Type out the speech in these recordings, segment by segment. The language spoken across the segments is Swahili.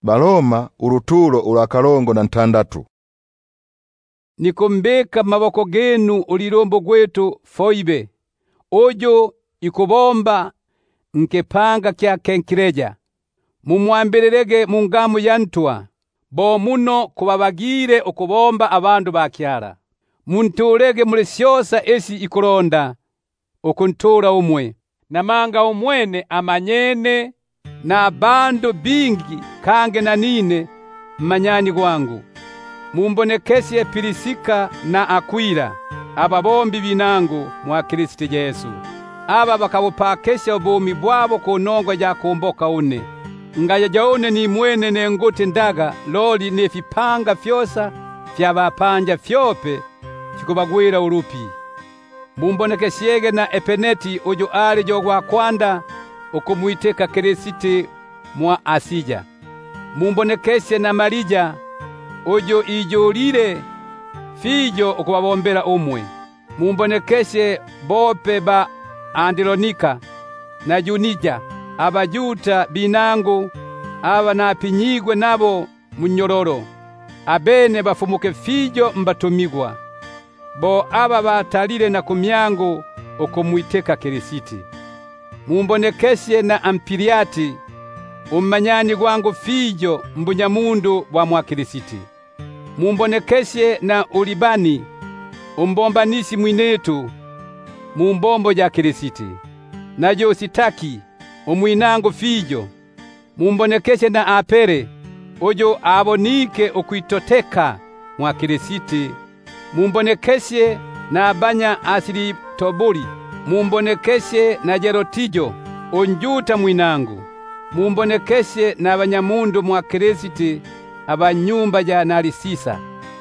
Baroma uruturo urakarongo na ntandatu. Nikumbeka maboko genu ulirombo gwetu Foibe, ojo ikubomba nkepanga kya kenkireja. Mumwambelelege mungamu yantwa, bo muno kubabagire okubomba abandu bakyara. Muntulege mulisyosa esi ikuronda, okuntura umwe. Namanga umwene amanyene na bandu bingi kange na nine manyani gwangu. Mumbonekesye Pirisika na Akwila, ababombi binangu mwa Kristo Yesu. Aba bakabupakesha ubumi bwabo kunongwa ja kumboka une. Ngaya jaone ni mwene nenguti ndaga loli nefipanga fyosa fya bapanja fyope fikubagwira urupi. Mumbonekeshyege na Epeneti uju ali jogwa kwanda okumuiteka Kristo mwa Asija. Mumbonekesye na Marija uju ijulile fijo okubabombera umwe. Mumbonekesye bope ba Andilonika na Junija, abajuta binangu aba napinyigwe nabo munyororo. Abene bafumuke fijo mbatumigwa. Bo aba batalile na kumyangu okumuiteka Kristo. Mumbonekesye na Ampiliati umanyani gwangu fijo mbunyamundu wa mwa Kristo. Mumbonekesye na Ulibani umbombanisi mwinetu mumbombo ja Kristo. Na Jositaki umwinangu fijo. Mumbonekesye na Apere ojo abonike okuitoteka mwa Kristo. Mumbonekesye na Abanya Asiriptobuli. Mumbonekesye na Jerotijo onjuta mwinangu. Mumbonekesye na abanyamundu mwa Kristo abanyumba ja Narisisa.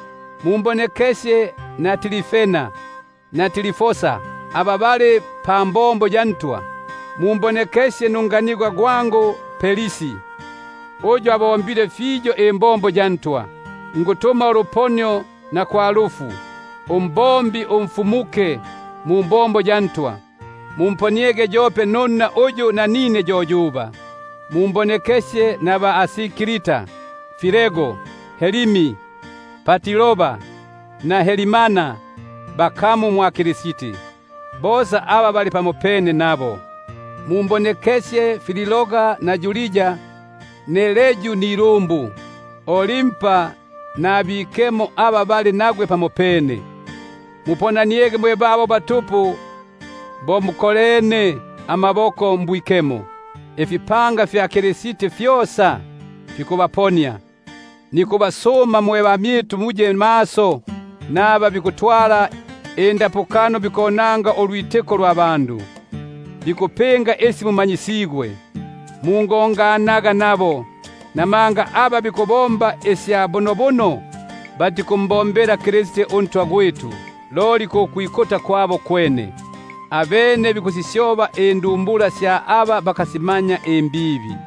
Mumbonekesye na Tilifena na Tilifosa ababale pambombo jantwa. Mumbonekesye nunganigwa gwangu Pelisi ojo abaombile fijo embombo jantwa. Ngutuma uruponyo na kwa alufu umbombi umfumuke mumbombo jantwa. Mumponiege jope nonna ojo na nine jojuba. Mumbonekesye na ba Asikirita, Firego, Helimi, Patiloba na Helimana bakamu mwa Kristo. Bosa aba bali pamopene nabo. Mumbonekesye Fililoga na Julija, Neleju nirumbu, Olimpa na Abikemo aba bali nagwe pamopene. Muponaniege mwe babo batupu, bo mukolene amaboko mbwikemo. Efipanga fya Kristo fyosa fikubaponya. Nikubasoma mwe bamyitu muje maso naba bikutwala endapukano bikonanga olwiteko lwa bandu. Bikupenga esi mumanyisigwe. Mungonganaga nabo. Namanga aba bikubomba esi abonobono batikumbombera Kristo ontwa gwetu. Loli ko kuikota kwabo kwene. Abene bikusisyoba endumbula sya aba bakasimanya embibi.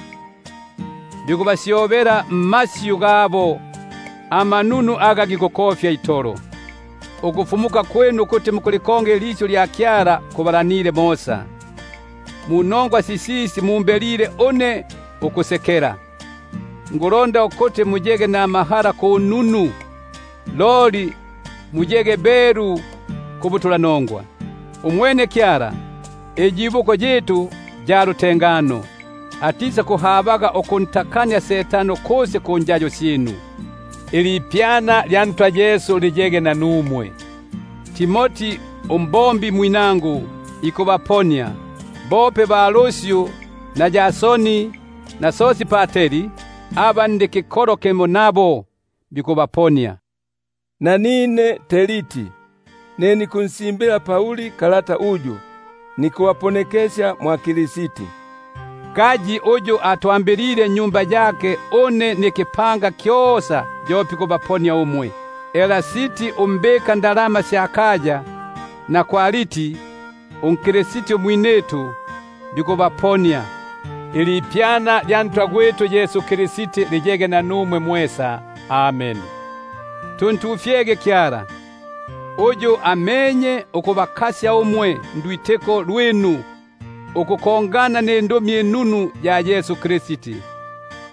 Bikubasyobera mmasyu gabo amanunu aga gikokofya itoro. Okufumuka kwenu kuti mukulikonge licho lya kyara kubalanire mosa. Munongwa sisisi mumbelire one okusekera. Ngulonda okote mujege na mahara kununu. Loli mujege beru kubutula nongwa. Umwene kyara ejibuko jetu jarutengano. Atisa kuhabaga okuntakanya setano kose kunjajo sinu. Ilipyana lyantwa Yesu lijege na numwe. Timoti umbombi mwinangu ikubaponya. Bope ba Lucio na Jasoni na Sosipateri aba ndikikoroke monabo bikubaponya. Na nine Teliti neni kunsimbila Pauli kalata uju nikuwaponekesha mwa Kristo. Kaji ojo atwambelile nyumba yake one nikipanga kyosa jopi kubaponya umwe. Elasiti umbeka ndalama syakaja na Kwaliti unkristo mwinetu bikubaponya. Ilipyana lyantwa gwetu Yesu Kristo lijege na numwe mwesa. Amen. Tuntufyege kyara ojo amenye okubakasya umwe ndwiteko lwenu okukongana n'endomi enunu ya Yesu Kristo.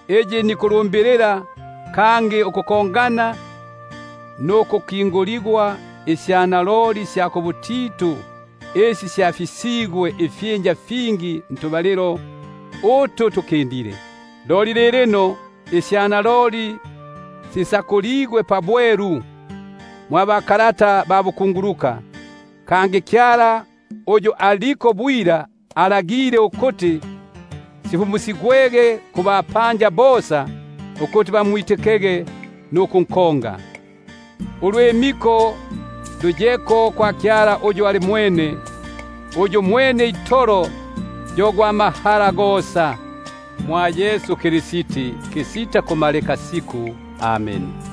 eje nikulumbilira kange ukukongana nokukingulirwa isyanaloli syakubutitu esi syafisigwe ifyenja fingi ntubaliro utu tukindire. Loli leleno isyanaloli sisakuligwe pabweru mwabakalata babukunguluka, kange kyala ojo aliko bwira alagire ukuti sifumusigwege kubapanja bosa ukuti bamwitekege nukunkonga. Ulwemiko lujeko kwa kyala ojo ali mwene, ojo mwene itoro jogwa mahala gosa mwa Yesu Kirisiti kisita kumaleka siku. Amen.